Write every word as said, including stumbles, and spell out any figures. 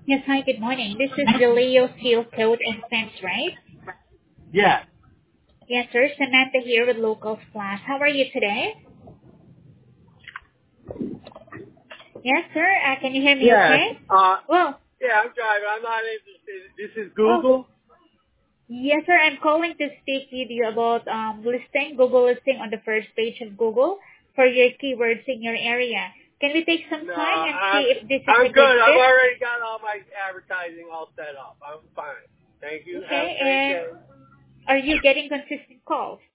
Yes, hi, good morning. This is the Leo Seal Code and Fence, right? Yeah. Yes, sir. Samantha here with Local Splash. How are you today? Yes, sir. Uh, can you hear me Yes. okay? Uh, Well, yeah, I'm driving. I'm not interested. This is oh, Google? yes, sir. I'm calling to speak with you about um, listing, Google listing on the first page of Google for your keywords in your area. Can we take some No, time and I'm, see if this is I'm a good good. I've fit? already got all my advertising all set up. I'm fine. Thank you. Have Okay, a great and day. are you getting consistent calls?